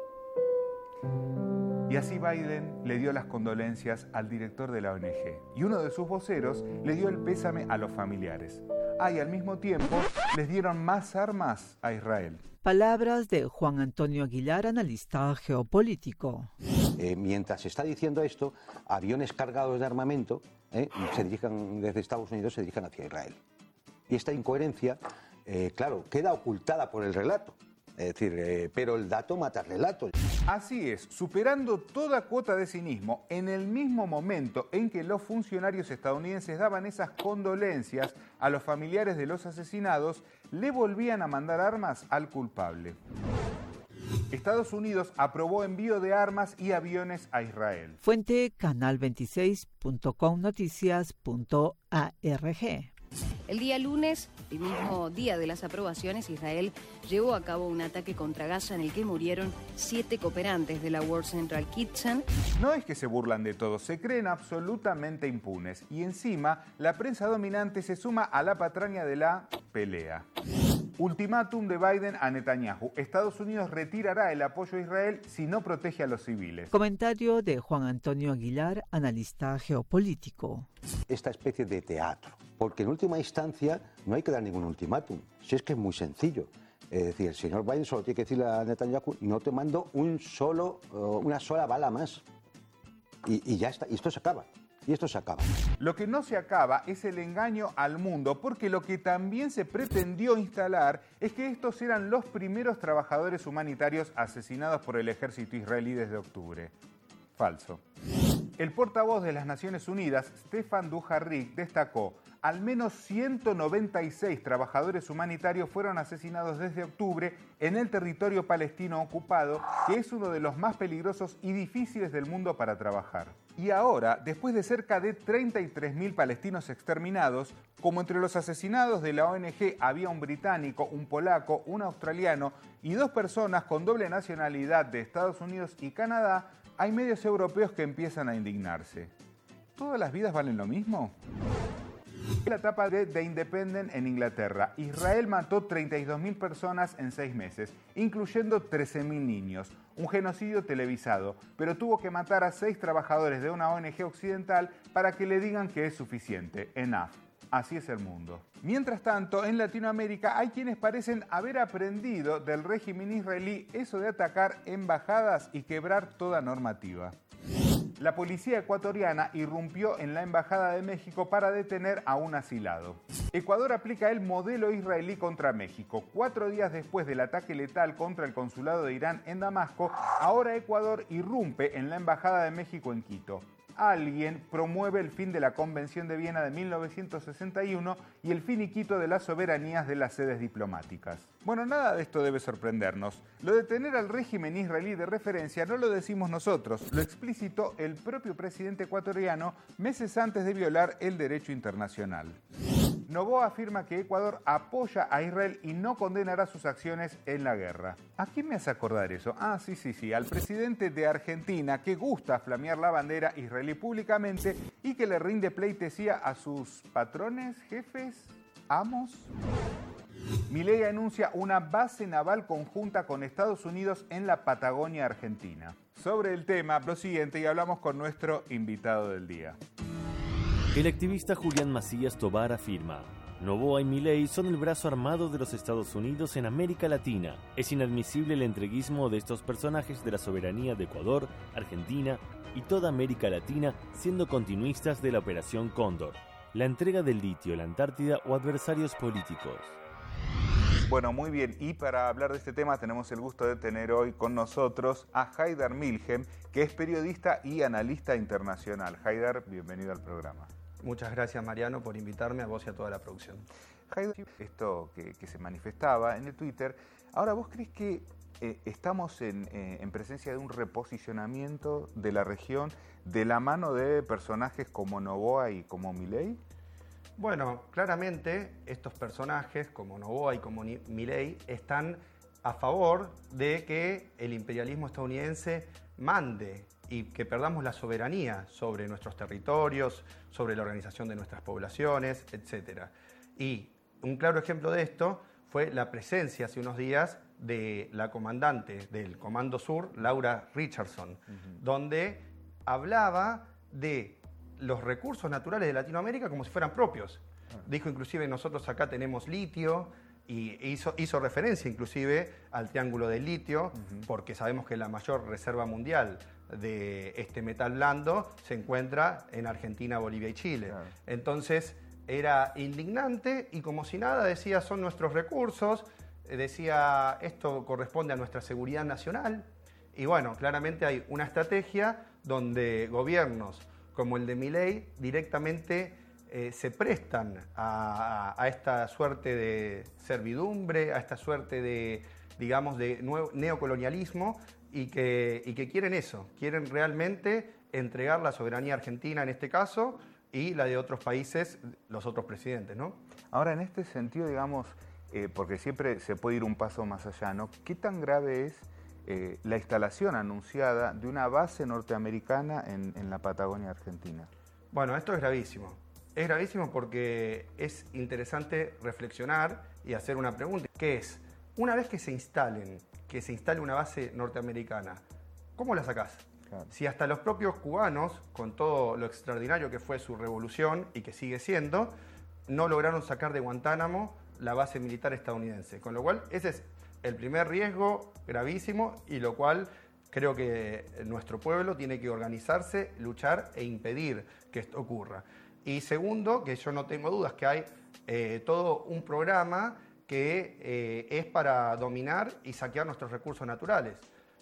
Y así Biden le dio las condolencias al director de la O N Ge y uno de sus voceros le dio el pésame a los familiares. Ah, y al mismo tiempo les dieron más armas a Israel. Palabras de Juan Antonio Aguilar, analista geopolítico. Eh, mientras se está diciendo esto, aviones cargados de armamento eh, se dirijan desde Estados Unidos se dirijan hacia Israel. Y esta incoherencia, eh, claro, queda ocultada por el relato. Es decir, eh, pero el dato mata el relato. Así es, superando toda cuota de cinismo, en el mismo momento en que los funcionarios estadounidenses daban esas condolencias a los familiares de los asesinados, le volvían a mandar armas al culpable. Estados Unidos aprobó envío de armas y aviones a Israel. Fuente canal veintiséis punto com noticias punto org. El día lunes, el mismo día de las aprobaciones, Israel llevó a cabo un ataque contra Gaza en el que murieron siete cooperantes de la World Central Kitchen. No es que se burlan de todo, se creen absolutamente impunes. Y encima, la prensa dominante se suma a la patraña de la pelea. Ultimátum de Biden a Netanyahu. Estados Unidos retirará el apoyo a Israel si no protege a los civiles. Comentario de Juan Antonio Aguilar, analista geopolítico. Esta especie de teatro, porque en última instancia no hay que dar ningún ultimátum. Si es que es muy sencillo. Es decir, el señor Biden solo tiene que decirle a Netanyahu, no te mando un solo, uh, una sola bala más. Y, y ya está, y esto se acaba. Y esto se acaba. Lo que no se acaba es el engaño al mundo, porque lo que también se pretendió instalar es que estos eran los primeros trabajadores humanitarios asesinados por el ejército israelí desde octubre. Falso. El portavoz de las Naciones Unidas, Stefan Dujarric, destacó: al menos ciento noventa y seis trabajadores humanitarios fueron asesinados desde octubre en el territorio palestino ocupado, que es uno de los más peligrosos y difíciles del mundo para trabajar. Y ahora, después de cerca de treinta y tres mil palestinos exterminados, como entre los asesinados de la O N Ge había un británico, un polaco, un australiano y dos personas con doble nacionalidad de Estados Unidos y Canadá, hay medios europeos que empiezan a indignarse. ¿Todas las vidas valen lo mismo? La tapa de The Independent en Inglaterra. Israel mató treinta y dos mil personas en seis meses, incluyendo trece mil niños. Un genocidio televisado, pero tuvo que matar a seis trabajadores de una O N Ge occidental para que le digan que es suficiente. Enough. Así es el mundo. Mientras tanto, en Latinoamérica hay quienes parecen haber aprendido del régimen israelí eso de atacar embajadas y quebrar toda normativa. La policía ecuatoriana irrumpió en la Embajada de México para detener a un asilado. Ecuador aplica el modelo israelí contra México. Cuatro días después del ataque letal contra el consulado de Irán en Damasco, ahora Ecuador irrumpe en la Embajada de México en Quito. Alguien promueve el fin de la Convención de Viena de mil novecientos sesenta y uno y el finiquito de las soberanías de las sedes diplomáticas. Bueno, nada de esto debe sorprendernos. Lo de tener al régimen israelí de referencia no lo decimos nosotros, lo explicitó el propio presidente ecuatoriano meses antes de violar el derecho internacional. Noboa afirma que Ecuador apoya a Israel y no condenará sus acciones en la guerra. ¿A quién me hace acordar eso? Ah, sí, sí, sí, al presidente de Argentina, que gusta flamear la bandera israelí públicamente y que le rinde pleitesía a sus patrones, jefes, amos. Milei anuncia una base naval conjunta con Estados Unidos en la Patagonia Argentina. Sobre el tema, lo siguiente, y hablamos con nuestro invitado del día. El activista Julián Macías Tobar afirma: Noboa y Milei son el brazo armado de los Estados Unidos en América Latina. Es inadmisible el entreguismo de estos personajes de la soberanía de Ecuador, Argentina y toda América Latina, siendo continuistas de la Operación Cóndor, la entrega del litio a la Antártida o adversarios políticos. Bueno, muy bien, y para hablar de este tema tenemos el gusto de tener hoy con nosotros a Haidar Milhem, que es periodista y analista internacional. Haidar, bienvenido al programa. Muchas gracias, Mariano, por invitarme, a vos y a toda la producción. Haidar, esto que, que se manifestaba en el Twitter, ahora, ¿vos crees que eh, estamos en, eh, en presencia de un reposicionamiento de la región de la mano de personajes como Noboa y como Milei? Bueno, claramente estos personajes como Noboa y como Milei están a favor de que el imperialismo estadounidense mande y que perdamos la soberanía sobre nuestros territorios, sobre la organización de nuestras poblaciones, etcétera. Y un claro ejemplo de esto fue la presencia hace unos días de la comandante del Comando Sur, Laura Richardson, uh-huh. donde hablaba de los recursos naturales de Latinoamérica como si fueran propios. Uh-huh. Dijo inclusive nosotros acá tenemos litio y hizo, hizo referencia inclusive al triángulo del litio, uh-huh. porque sabemos que la mayor reserva mundial de este metal blando se encuentra en Argentina, Bolivia y Chile. Uh-huh. Entonces era indignante y como si nada decía son nuestros recursos, decía esto corresponde a nuestra seguridad nacional y bueno, claramente hay una estrategia donde gobiernos como el de Milei directamente eh, se prestan a, a, a esta suerte de servidumbre, a esta suerte de, digamos, de nuevo, neocolonialismo y que, y que quieren eso, quieren realmente entregar la soberanía argentina en este caso y la de otros países, los otros presidentes, ¿no? Ahora, en este sentido, digamos, eh, porque siempre se puede ir un paso más allá, ¿no? ¿Qué tan grave es eh, la instalación anunciada de una base norteamericana en, en la Patagonia Argentina? Bueno, esto es gravísimo. Es gravísimo porque es interesante reflexionar y hacer una pregunta, que es, una vez que se instalen, que se instale una base norteamericana, ¿cómo la sacás? Claro. Si hasta los propios cubanos, con todo lo extraordinario que fue su revolución y que sigue siendo, no lograron sacar de Guantánamo la base militar estadounidense. Con lo cual, ese es el primer riesgo gravísimo y lo cual creo que nuestro pueblo tiene que organizarse, luchar e impedir que esto ocurra. Y segundo, que yo no tengo dudas que hay eh, todo un programa que eh, es para dominar y saquear nuestros recursos naturales.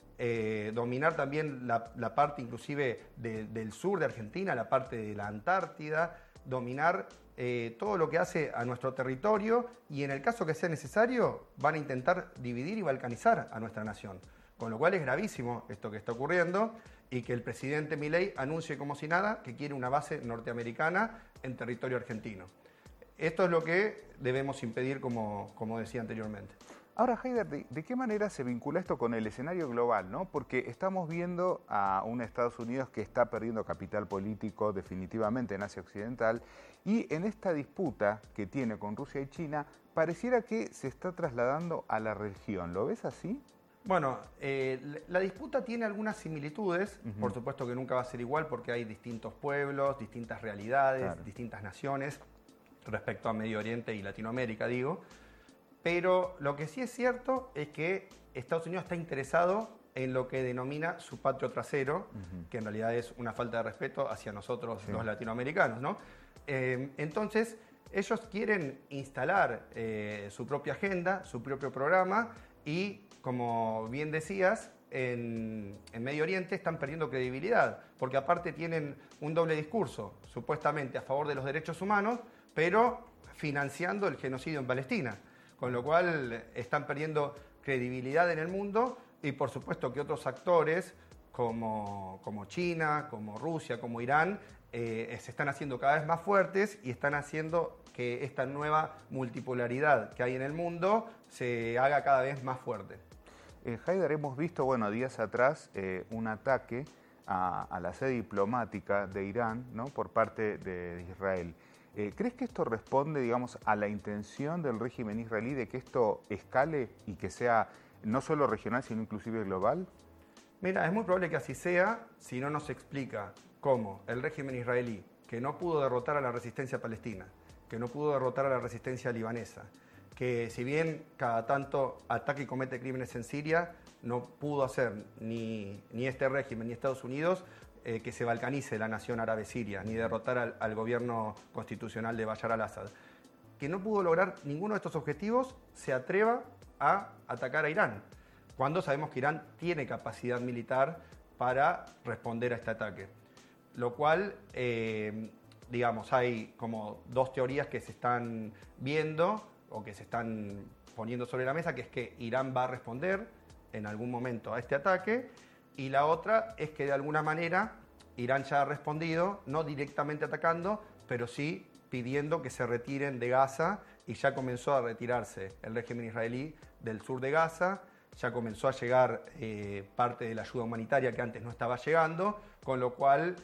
Eh, dominar también la, la parte inclusive de, del sur de Argentina, la parte de la Antártida, dominar eh, todo lo que hace a nuestro territorio y en el caso que sea necesario van a intentar dividir y balcanizar a nuestra nación. Con lo cual es gravísimo esto que está ocurriendo y que el presidente Milei anuncie como si nada que quiere una base norteamericana en territorio argentino. Esto es lo que debemos impedir, como, como decía anteriormente. Ahora, Haider, ¿de, ¿de qué manera se vincula esto con el escenario global, ¿no? Porque estamos viendo a un Estados Unidos que está perdiendo capital político definitivamente en Asia Occidental y en esta disputa que tiene con Rusia y China pareciera que se está trasladando a la región. ¿Lo ves así? Bueno, eh, la disputa tiene algunas similitudes, uh-huh. por supuesto que nunca va a ser igual porque hay distintos pueblos, distintas realidades, claro. distintas naciones respecto a Medio Oriente y Latinoamérica, digo. Pero lo que sí es cierto es que Estados Unidos está interesado en lo que denomina su patrio trasero, uh-huh. que en realidad es una falta de respeto hacia nosotros sí. los latinoamericanos, ¿no? Eh, entonces, ellos quieren instalar eh, su propia agenda, su propio programa y, como bien decías, en, en Medio Oriente están perdiendo credibilidad, porque aparte tienen un doble discurso, supuestamente a favor de los derechos humanos, pero financiando el genocidio en Palestina. Con lo cual están perdiendo credibilidad en el mundo y por supuesto que otros actores como, como China, como Rusia, como Irán, eh, se están haciendo cada vez más fuertes y están haciendo que esta nueva multipolaridad que hay en el mundo se haga cada vez más fuerte. Eh, Haider, hemos visto, bueno, días atrás eh, un ataque a, a la sede diplomática de Irán, ¿no? por parte de Israel. Eh, ¿Crees que esto responde, digamos, a la intención del régimen israelí de que esto escale y que sea no solo regional, sino inclusive global? Mira, es muy probable que así sea si no nos explica cómo el régimen israelí, que no pudo derrotar a la resistencia palestina, que no pudo derrotar a la resistencia libanesa, que si bien cada tanto ataca y comete crímenes en Siria, no pudo hacer ni, ni este régimen ni Estados Unidos Eh, que se balcanice la nación árabe siria, ni derrotar al, al gobierno constitucional de Bashar al-Assad. Que no pudo lograr ninguno de estos objetivos, se atreva a atacar a Irán, cuando sabemos que Irán tiene capacidad militar para responder a este ataque. Lo cual, eh, digamos, hay como dos teorías que se están viendo o que se están poniendo sobre la mesa, que es que Irán va a responder en algún momento a este ataque, y la otra es que de alguna manera Irán ya ha respondido, no directamente atacando, pero sí pidiendo que se retiren de Gaza, y ya comenzó a retirarse el régimen israelí del sur de Gaza, ya comenzó a llegar eh, parte de la ayuda humanitaria que antes no estaba llegando, con lo cual,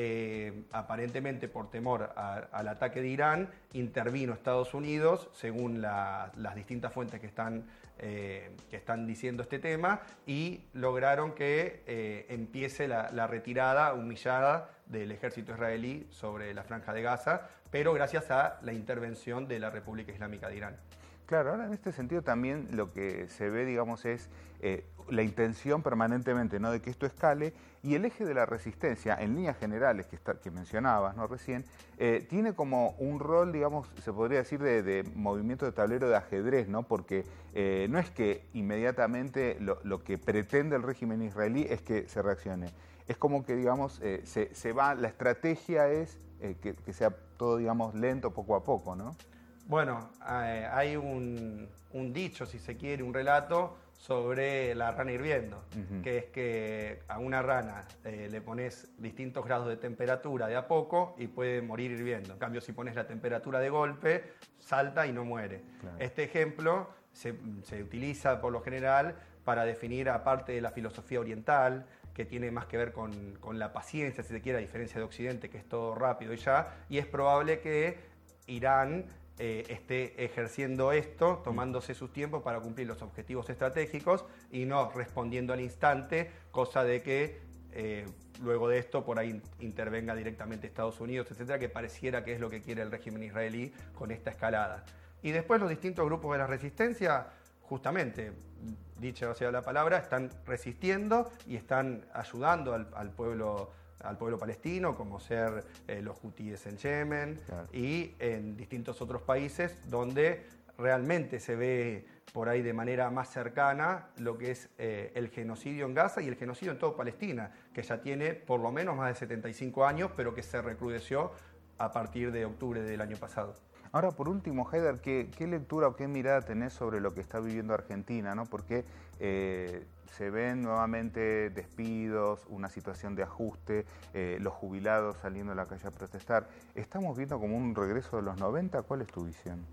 eh, aparentemente por temor a, al ataque de Irán, intervino Estados Unidos, según la, las distintas fuentes que están, eh, que están diciendo este tema, y lograron que eh, empiece la, la retirada humillada del ejército israelí sobre la Franja de Gaza, pero gracias a la intervención de la República Islámica de Irán. Claro, ahora en este sentido también lo que se ve, digamos, es eh, la intención permanentemente, ¿no?, de que esto escale, y el eje de la resistencia, en líneas generales que, está, que mencionabas, ¿no?, recién, eh, tiene como un rol, digamos, se podría decir, de, de movimiento de tablero de ajedrez, ¿no?, porque eh, no es que inmediatamente lo, lo que pretende el régimen israelí es que se reaccione. Es como que, digamos, eh, se, se va, la estrategia es eh, que, que sea todo, digamos, lento, poco a poco, ¿no? Bueno, eh, hay un, un dicho, si se quiere, un relato sobre la rana hirviendo, uh-huh. que es que a una rana eh, le pones distintos grados de temperatura de a poco y puede morir hirviendo. En cambio, si pones la temperatura de golpe, salta y no muere. Claro. Este ejemplo se, se utiliza por lo general para definir, aparte de la filosofía oriental, que tiene más que ver con, con la paciencia, si se quiere, a diferencia de Occidente, que es todo rápido y ya, y es probable que Irán Eh, esté ejerciendo esto, tomándose sus tiempos para cumplir los objetivos estratégicos y no respondiendo al instante, cosa de que eh, luego de esto por ahí intervenga directamente Estados Unidos, etcétera, que pareciera que es lo que quiere el régimen israelí con esta escalada. Y después los distintos grupos de la resistencia, justamente, dicha sea la palabra, están resistiendo y están ayudando al, al pueblo al pueblo palestino, como ser eh, los hutíes en Yemen, claro, y en distintos otros países donde realmente se ve por ahí de manera más cercana lo que es eh, el genocidio en Gaza y el genocidio en toda Palestina, que ya tiene por lo menos más de setenta y cinco años, pero que se recrudeció a partir de octubre del año pasado. Ahora, por último, Haider, ¿qué, qué lectura o qué mirada tenés sobre lo que está viviendo Argentina, ¿no? Porque eh, se ven nuevamente despidos, una situación de ajuste, eh, los jubilados saliendo a la calle a protestar. ¿Estamos viendo como un regreso de los noventa? ¿Cuál es tu visión?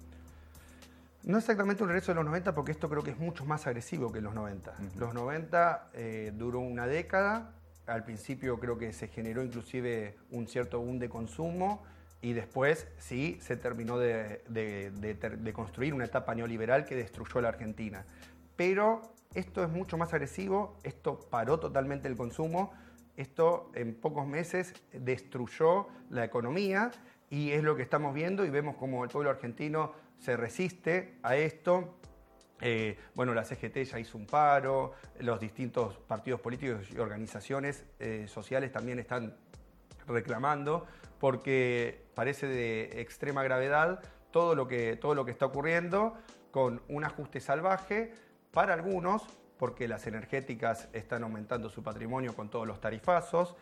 No exactamente un regreso de los noventa, porque esto creo que es mucho más agresivo que los noventa. Uh-huh. Los noventa eh, duró una década, al principio creo que se generó inclusive un cierto boom de consumo, y después sí se terminó de, de, de, de construir una etapa neoliberal que destruyó a la Argentina. Pero esto es mucho más agresivo, esto paró totalmente el consumo, esto en pocos meses destruyó la economía, y es lo que estamos viendo, y vemos como el pueblo argentino se resiste a esto. Eh, bueno, la C G T ya hizo un paro, los distintos partidos políticos y organizaciones eh, sociales también están reclamando, porque parece de extrema gravedad todo lo que, todo lo que está ocurriendo, con un ajuste salvaje para algunos, porque las energéticas están aumentando su patrimonio con todos los tarifazos,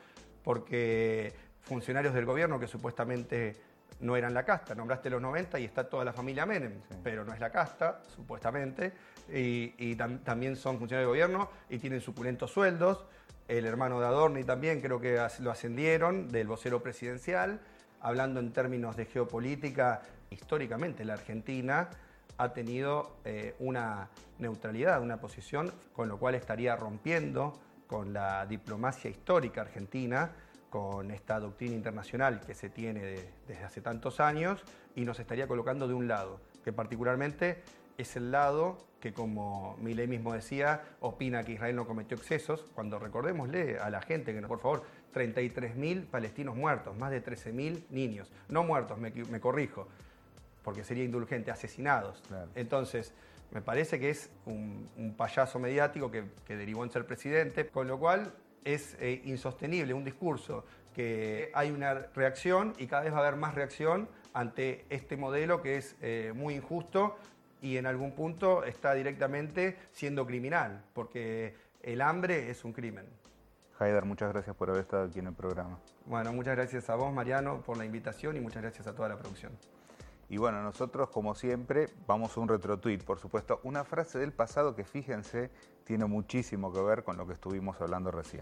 porque funcionarios del gobierno que supuestamente no eran la casta, nombraste los noventa y está toda la familia Menem, sí, pero no es la casta, supuestamente, y, y tam, también son funcionarios de gobierno y tienen suculentos sueldos. El hermano de Adorni también creo que lo ascendieron del vocero presidencial. Hablando en términos de geopolítica, históricamente la Argentina ha tenido eh, una neutralidad, una posición, con lo cual estaría rompiendo con la diplomacia histórica argentina, con esta doctrina internacional que se tiene de, desde hace tantos años, y nos estaría colocando de un lado, que particularmente es el lado que, como Milei mismo decía, opina que Israel no cometió excesos, cuando recordémosle a la gente que, por favor, treinta y tres mil palestinos muertos, más de trece mil niños, no muertos, me, me corrijo, porque sería indulgente, asesinados. Claro. Entonces, me parece que es un, un payaso mediático que, que derivó en ser presidente, con lo cual es eh, insostenible un discurso que hay una reacción y cada vez va a haber más reacción ante este modelo que es eh, muy injusto y en algún punto está directamente siendo criminal, porque el hambre es un crimen. Haider, muchas gracias por haber estado aquí en el programa. Bueno, muchas gracias a vos, Mariano, por la invitación, y muchas gracias a toda la producción. Y bueno, nosotros, como siempre, vamos a un retrotweet, por supuesto. Una frase del pasado que, fíjense, tiene muchísimo que ver con lo que estuvimos hablando recién.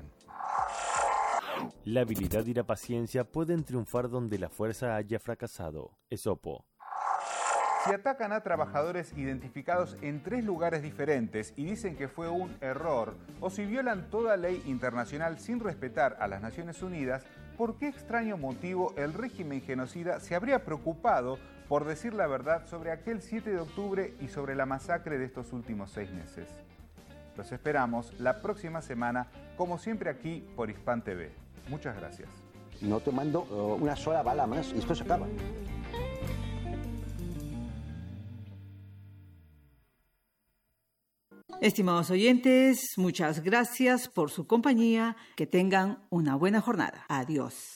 La habilidad y la paciencia pueden triunfar donde la fuerza haya fracasado. Esopo. Si atacan a trabajadores identificados en tres lugares diferentes y dicen que fue un error, o si violan toda ley internacional sin respetar a las Naciones Unidas, ¿por qué extraño motivo el régimen genocida se habría preocupado por decir la verdad sobre aquel siete de octubre y sobre la masacre de estos últimos seis meses? Los esperamos la próxima semana, como siempre aquí por Hispan T V. Muchas gracias. No te mando uh, una sola bala más y esto se acaba. Estimados oyentes, muchas gracias por su compañía. Que tengan una buena jornada. Adiós.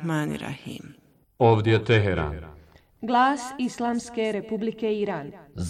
Bismillahirrahmanirrahim. Ovdje Teheran. Glas Islamske Republike Iran.